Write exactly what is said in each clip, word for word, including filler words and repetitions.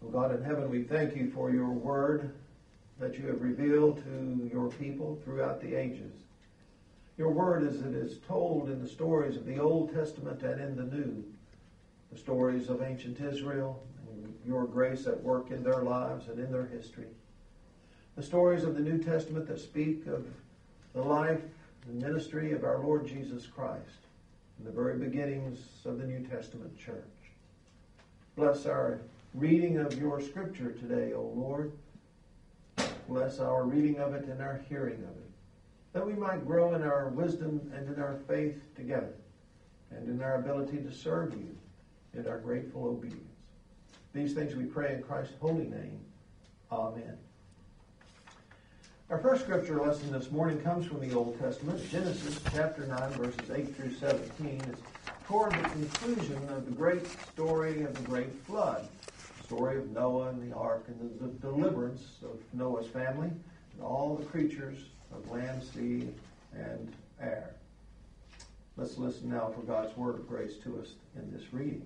God in heaven, we thank you for your word that you have revealed to your people throughout the ages. Your word as it is told in the stories of the Old Testament and in the New, the stories of ancient Israel, and your grace at work in their lives and in their history. The stories of the New Testament that speak of the life and ministry of our Lord Jesus Christ and the very beginnings of the New Testament church. Bless our reading of your scripture today, O Lord. Bless our reading of it and our hearing of it, that we might grow in our wisdom and in our faith together, and in our ability to serve you in our grateful obedience. These things we pray in Christ's holy name. Amen. Our first scripture lesson this morning comes from the Old Testament, Genesis chapter nine, verses eight through seventeen. It's toward the conclusion of the great story of the great flood, the story of Noah and the ark and the deliverance of Noah's family and all the creatures of land, sea, and air. Let's listen now for God's word of grace to us in this reading.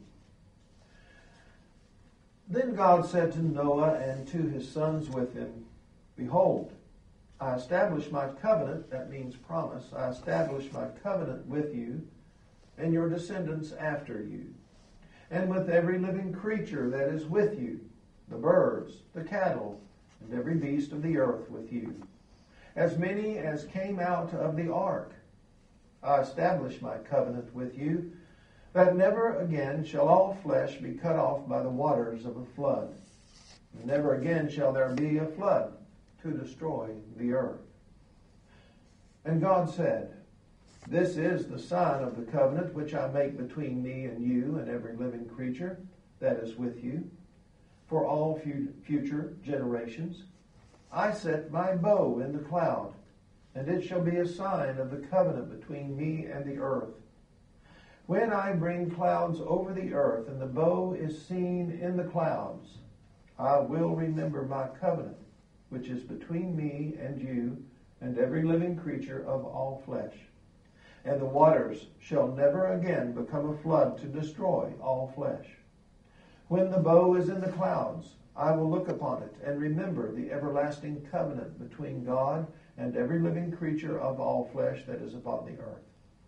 Then God said to Noah and to his sons with him, Behold, I establish my covenant, that means promise, I establish my covenant with you and your descendants after you, and with every living creature that is with you, the birds, the cattle, and every beast of the earth with you, as many as came out of the ark. I establish my covenant with you, that never again shall all flesh be cut off by the waters of a flood. Never again shall there be a flood to destroy the earth. And God said, This is the sign of the covenant which I make between me and you and every living creature that is with you for all future generations. I set my bow in the cloud, and it shall be a sign of the covenant between me and the earth. When I bring clouds over the earth, and the bow is seen in the clouds, I will remember my covenant, which is between me and you and every living creature of all flesh. And the waters shall never again become a flood to destroy all flesh. When the bow is in the clouds, I will look upon it and remember the everlasting covenant between God and every living creature of all flesh that is upon the earth.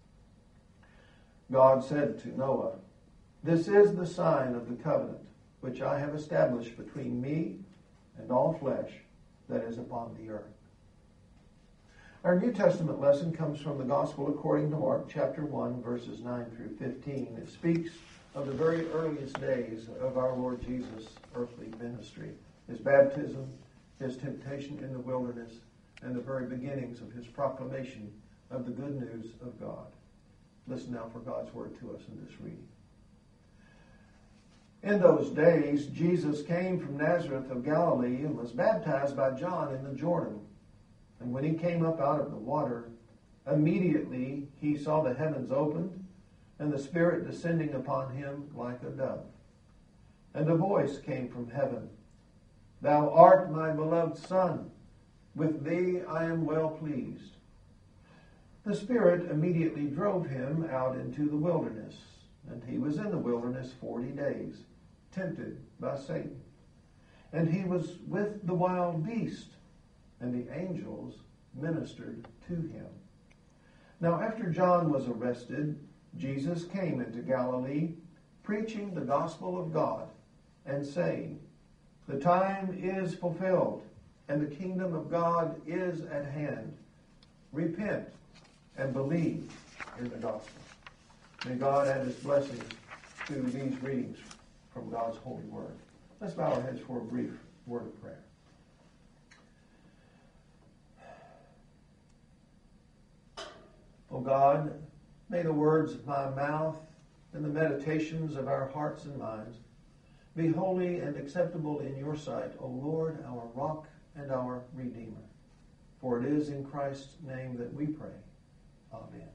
God said to Noah, This is the sign of the covenant which I have established between me and all flesh that is upon the earth. Our New Testament lesson comes from the Gospel according to Mark chapter one, verses nine through fifteen. It speaks of the very earliest days of our Lord Jesus' earthly ministry, his baptism, his temptation in the wilderness, and the very beginnings of his proclamation of the good news of God. Listen now for God's word to us in this reading. In those days, Jesus came from Nazareth of Galilee and was baptized by John in the Jordan. And when he came up out of the water, immediately he saw the heavens opened and the Spirit descending upon him like a dove. And a voice came from heaven, Thou art my beloved Son, with thee I am well pleased. The Spirit immediately drove him out into the wilderness, and he was in the wilderness forty days, tempted by Satan. And he was with the wild beast, and the angels ministered to him. Now after John was arrested, Jesus came into Galilee, preaching the gospel of God, and saying, The time is fulfilled, and the kingdom of God is at hand. Repent and believe in the gospel. May God add his blessings to these readings from God's holy word. Let's bow our heads for a brief word of prayer. O God, may the words of my mouth and the meditations of our hearts and minds be holy and acceptable in your sight, O Lord, our rock and our Redeemer. For it is in Christ's name that we pray. Amen.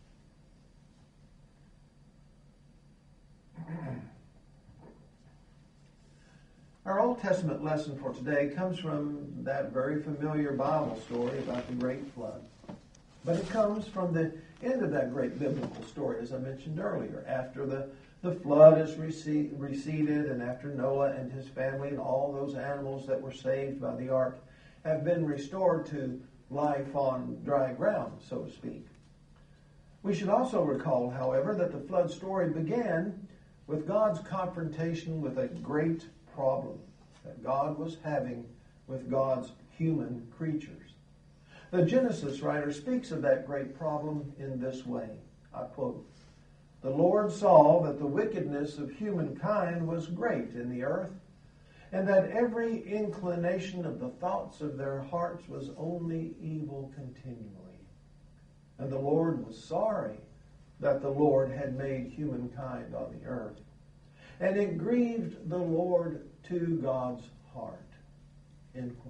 Our Old Testament lesson for today comes from that very familiar Bible story about the great flood. But it comes from the end of that great biblical story, as I mentioned earlier, after the The flood is rece- receded, and after Noah and his family and all those animals that were saved by the ark have been restored to life on dry ground, so to speak. We should also recall, however, that the flood story began with God's confrontation with a great problem that God was having with God's human creatures. The Genesis writer speaks of that great problem in this way. I quote, "The Lord saw that the wickedness of humankind was great in the earth, and that every inclination of the thoughts of their hearts was only evil continually. And the Lord was sorry that the Lord had made humankind on the earth. And it grieved the Lord to God's heart." End quote.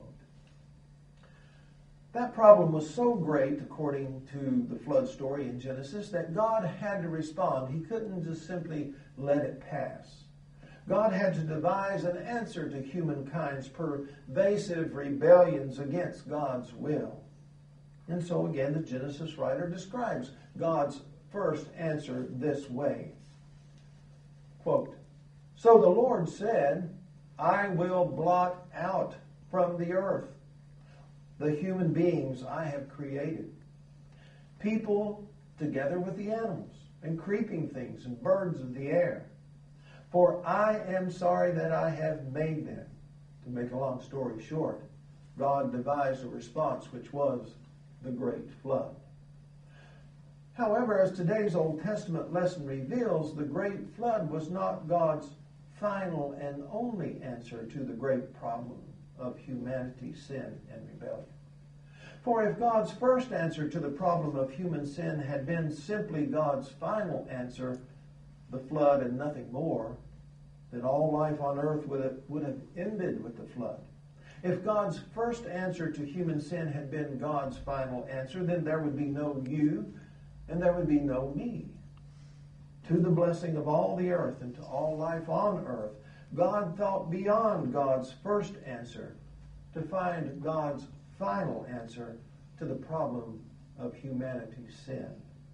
That problem was so great, according to the flood story in Genesis, that God had to respond. He couldn't just simply let it pass. God had to devise an answer to humankind's pervasive rebellions against God's will. And so again, the Genesis writer describes God's first answer this way. Quote, "So the Lord said, I will blot out from the earth the human beings I have created, people together with the animals, and creeping things, and birds of the air. For I am sorry that I have made them." To make a long story short, God devised a response which was the great flood. However, as today's Old Testament lesson reveals, the great flood was not God's final and only answer to the great problem of humanity's sin and rebellion. For if God's first answer to the problem of human sin had been simply God's final answer, the flood and nothing more, then all life on earth would have, would have ended with the flood. If God's first answer to human sin had been God's final answer, then there would be no you and there would be no me. To the blessing of all the earth and to all life on earth, God thought beyond God's first answer to find God's final answer to the problem of humanity's sin.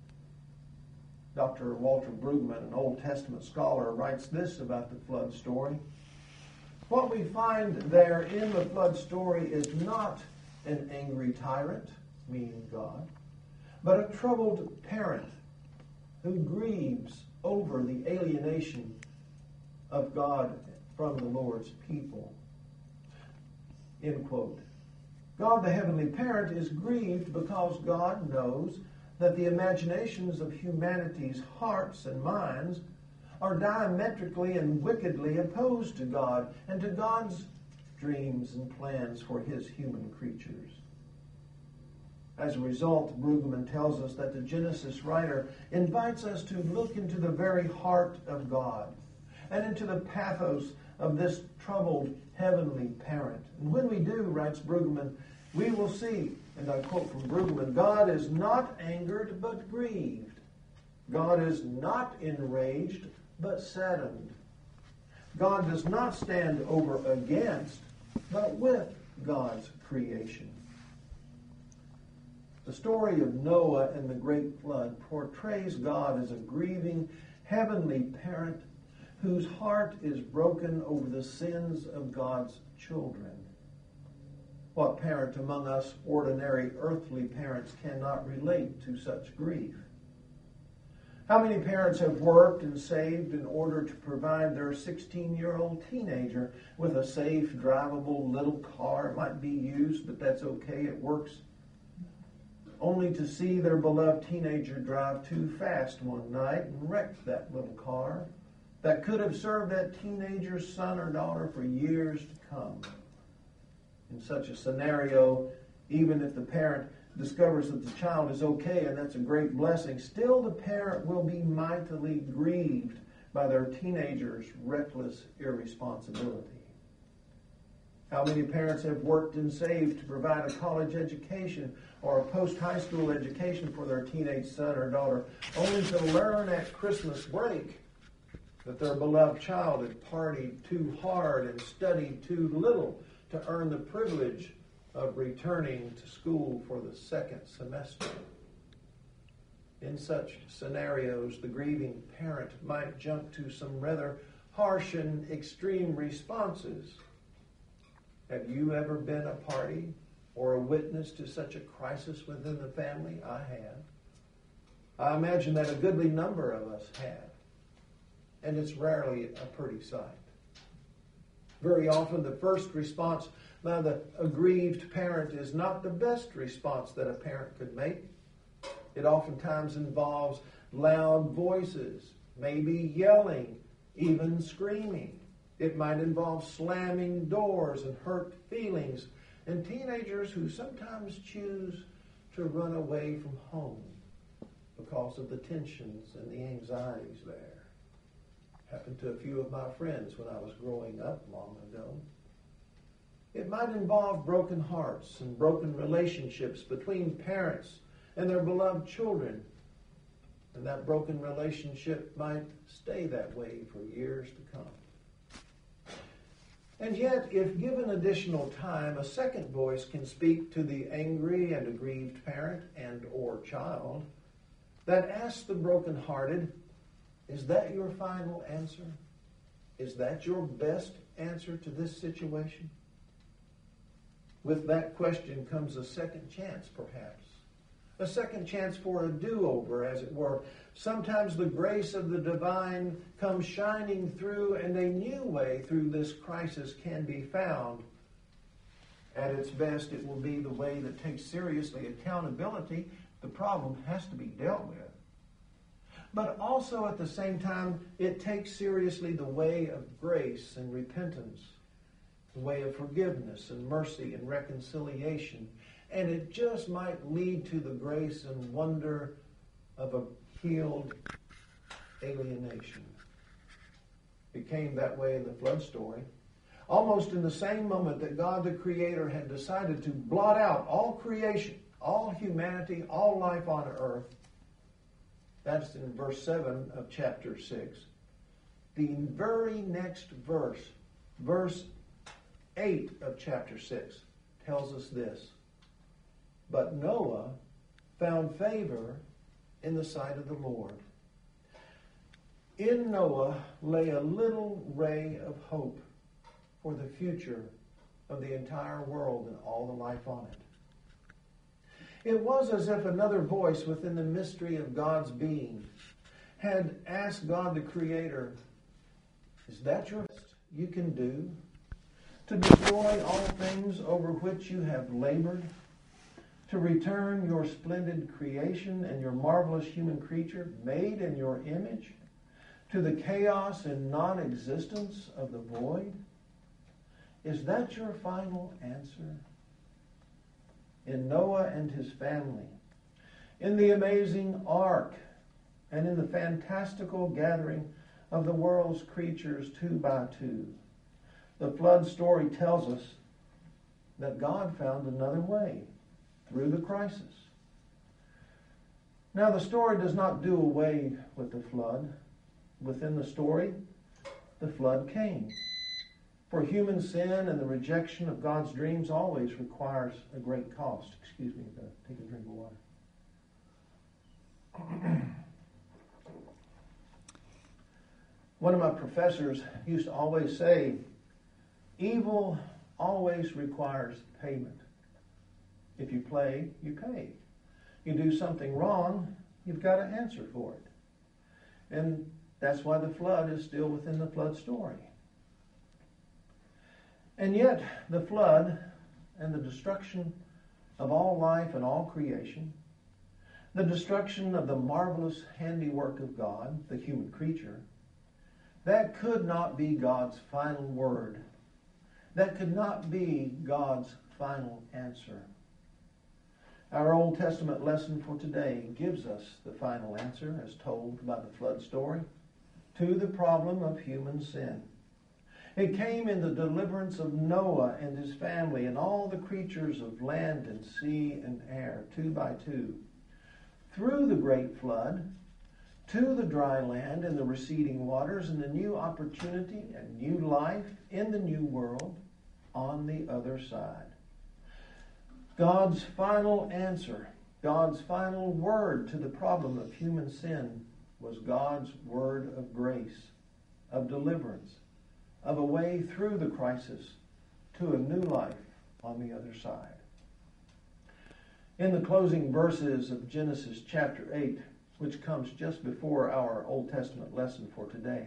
Doctor Walter Brueggemann, an Old Testament scholar, writes this about the flood story. What we find there in the flood story is not an angry tyrant, meaning God, but a troubled parent who grieves over the alienation of God from the Lord's people. End quote. God, the heavenly parent, is grieved because God knows that the imaginations of humanity's hearts and minds are diametrically and wickedly opposed to God and to God's dreams and plans for his human creatures. As a result, Brueggemann tells us that the Genesis writer invites us to look into the very heart of God and into the pathos of this troubled heavenly parent. And when we do, writes Brueggemann, we will see, and I quote from Brueggemann, God is not angered but grieved. God is not enraged but saddened. God does not stand over against but with God's creation. The story of Noah and the great flood portrays God as a grieving heavenly parent whose heart is broken over the sins of God's children. What parent among us ordinary earthly parents cannot relate to such grief? How many parents have worked and saved in order to provide their sixteen-year-old teenager with a safe, drivable little car? It might be used, but that's okay, it works. Only to see their beloved teenager drive too fast one night and wreck that little car that could have served that teenager's son or daughter for years to come. In such a scenario, even if the parent discovers that the child is okay, and that's a great blessing, still the parent will be mightily grieved by their teenager's reckless irresponsibility. How many parents have worked and saved to provide a college education or a post-high school education for their teenage son or daughter, only to learn at Christmas break that their beloved child had partied too hard and studied too little to earn the privilege of returning to school for the second semester? In such scenarios, the grieving parent might jump to some rather harsh and extreme responses. Have you ever been a party or a witness to such a crisis within the family? I have. I imagine that a goodly number of us have. And it's rarely a pretty sight. Very often the first response by the aggrieved parent is not the best response that a parent could make. It oftentimes involves loud voices, maybe yelling, even screaming. It might involve slamming doors and hurt feelings, and teenagers who sometimes choose to run away from home because of the tensions and the anxieties there. Happened to a few of my friends when I was growing up long ago. It might involve broken hearts and broken relationships between parents and their beloved children. And that broken relationship might stay that way for years to come. And yet, if given additional time, a second voice can speak to the angry and aggrieved parent and or child that asks the brokenhearted, is that your final answer? Is that your best answer to this situation? With that question comes a second chance, perhaps. A second chance for a do-over, as it were. Sometimes the grace of the divine comes shining through, and a new way through this crisis can be found. At its best, it will be the way that takes seriously accountability. The problem has to be dealt with. But also at the same time, it takes seriously the way of grace and repentance, the way of forgiveness and mercy and reconciliation. And it just might lead to the grace and wonder of a healed alienation. It came that way in the flood story. Almost in the same moment that God the Creator had decided to blot out all creation, all humanity, all life on earth. That's in verse seven of chapter six. The very next verse, verse eight of chapter six, tells us this. But Noah found favor in the sight of the Lord. In Noah lay a little ray of hope for the future of the entire world and all the life on it. It was as if another voice within the mystery of God's being had asked God the Creator, is that your best you can do? To destroy all things over which you have labored? To return your splendid creation and your marvelous human creature made in your image to the chaos and non-existence of the void? Is that your final answer? In Noah and his family, in the amazing ark, and in the fantastical gathering of the world's creatures two by two, the flood story tells us that God found another way through the crisis. Now, the story does not do away with the flood. Within the story, the flood came. For human sin and the rejection of God's dreams always requires a great cost. Excuse me, take a drink of water. One of my professors used to always say, evil always requires payment. If you play, you pay. You do something wrong, you've got to answer for it. And that's why the flood is still within the flood story. And yet, the flood and the destruction of all life and all creation, the destruction of the marvelous handiwork of God, the human creature, that could not be God's final word. That could not be God's final answer. Our Old Testament lesson for today gives us the final answer, as told by the flood story, to the problem of human sin. It came in the deliverance of Noah and his family and all the creatures of land and sea and air, two by two, through the great flood, to the dry land and the receding waters and the new opportunity and new life in the new world on the other side. God's final answer God's final word to the problem of human sin was God's word of grace, of deliverance, of a way through the crisis to a new life on the other side. In the closing verses of Genesis chapter eight, which comes just before our Old Testament lesson for today,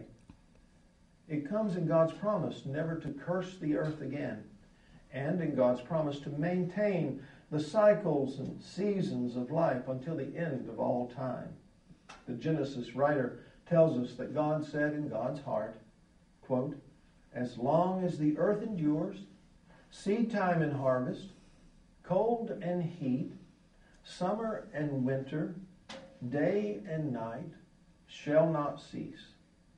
it comes in God's promise never to curse the earth again, and in God's promise to maintain the cycles and seasons of life until the end of all time. The Genesis writer tells us that God said in God's heart, quote, "As long as the earth endures, seed time and harvest, cold and heat, summer and winter, day and night shall not cease."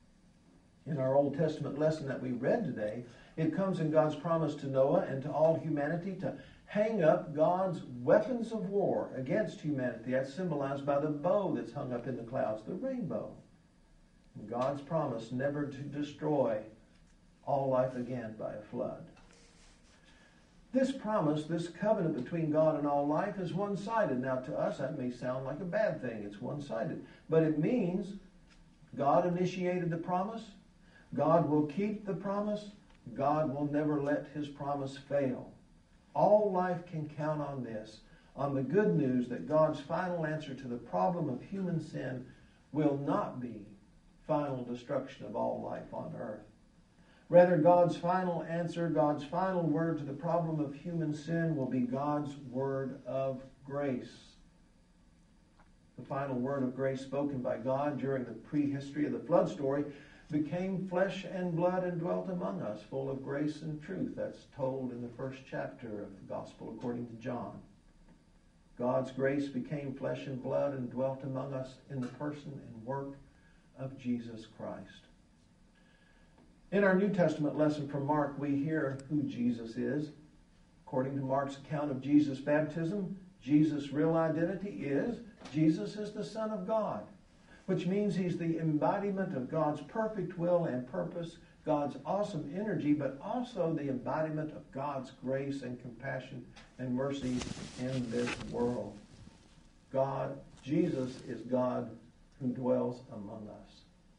In our Old Testament lesson that we read today, it comes in God's promise to Noah and to all humanity to hang up God's weapons of war against humanity. That's symbolized by the bow that's hung up in the clouds, the rainbow. And God's promise never to destroy all life again by a flood. This promise, this covenant between God and all life is one-sided. Now to us that may sound like a bad thing. It's one-sided. But it means God initiated the promise. God will keep the promise. God will never let his promise fail. All life can count on this, on the good news that God's final answer to the problem of human sin will not be final destruction of all life on earth. Rather, God's final answer, God's final word to the problem of human sin will be God's word of grace. The final word of grace spoken by God during the prehistory of the flood story became flesh and blood and dwelt among us, full of grace and truth. That's told in the first chapter of the Gospel according to John. God's grace became flesh and blood and dwelt among us in the person and work of Jesus Christ. In our New Testament lesson from Mark, we hear who Jesus is. According to Mark's account of Jesus' baptism, Jesus' real identity is Jesus is the Son of God, which means he's the embodiment of God's perfect will and purpose, God's awesome energy, but also the embodiment of God's grace and compassion and mercy in this world. God, Jesus is God who dwells among us.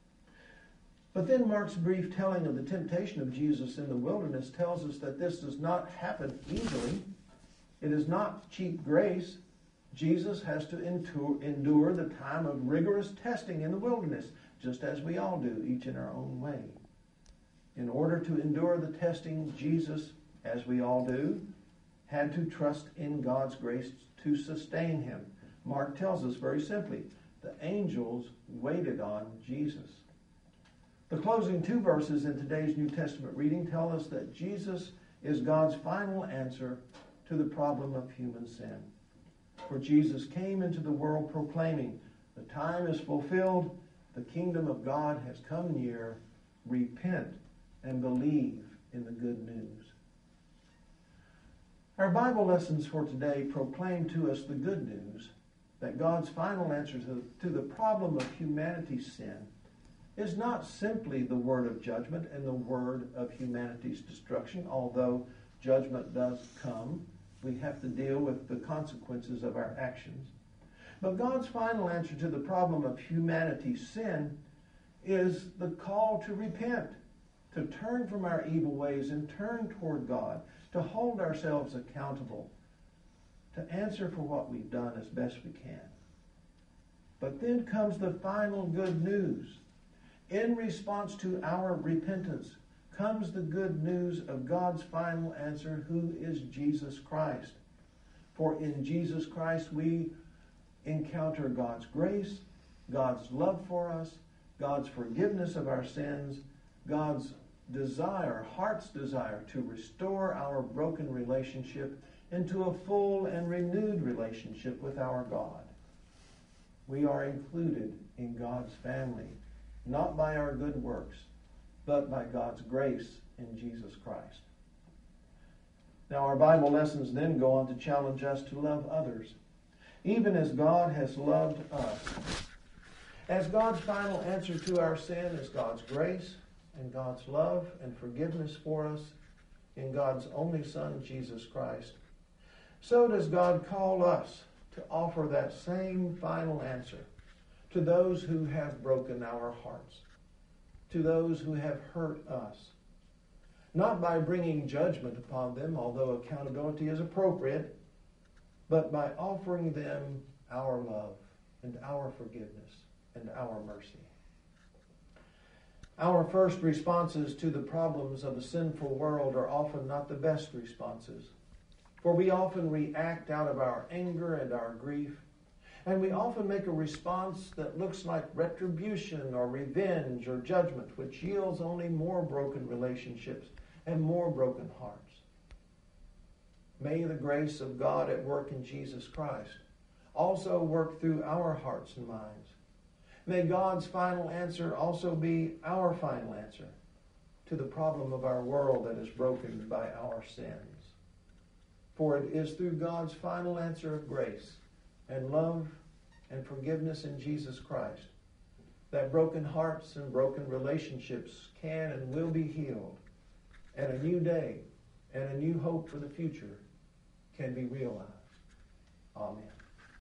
But then Mark's brief telling of the temptation of Jesus in the wilderness tells us that this does not happen easily. It is not cheap grace. Jesus has to endure the time of rigorous testing in the wilderness, just as we all do, each in our own way. In order to endure the testing, Jesus, as we all do, had to trust in God's grace to sustain him. Mark tells us very simply, the angels waited on Jesus. The closing two verses in today's New Testament reading tell us that Jesus is God's final answer to the problem of human sin. For Jesus came into the world proclaiming, the time is fulfilled, the kingdom of God has come near, repent and believe in the good news. Our Bible lessons for today proclaim to us the good news that God's final answer to, to the problem of humanity's sin is not simply the word of judgment and the word of humanity's destruction, although judgment does come. We have to deal with the consequences of our actions. But God's final answer to the problem of humanity's sin is the call to repent, to turn from our evil ways and turn toward God, to hold ourselves accountable, to answer for what we've done as best we can. But then comes the final good news. In response to our repentance comes the good news of God's final answer, who is Jesus Christ. For in Jesus Christ we encounter God's grace, God's love for us, God's forgiveness of our sins, God's desire, heart's desire to restore our broken relationship into a full and renewed relationship with our God. We are included in God's family, not by our good works, but by God's grace in Jesus Christ. Now our Bible lessons then go on to challenge us to love others, even as God has loved us. As God's final answer to our sin is God's grace and God's love and forgiveness for us in God's only Son, Jesus Christ, so does God call us to offer that same final answer to those who have broken our hearts, to those who have hurt us. Not by bringing judgment upon them, although accountability is appropriate, but by offering them our love and our forgiveness and our mercy. Our first responses to the problems of a sinful world are often not the best responses, for we often react out of our anger and our grief, and we often make a response that looks like retribution or revenge or judgment, which yields only more broken relationships and more broken hearts. May the grace of God at work in Jesus Christ also work through our hearts and minds. May God's final answer also be our final answer to the problem of our world that is broken by our sins. For it is through God's final answer of grace and love and forgiveness in Jesus Christ that broken hearts and broken relationships can and will be healed, and a new day and a new hope for the future can be realized. Amen.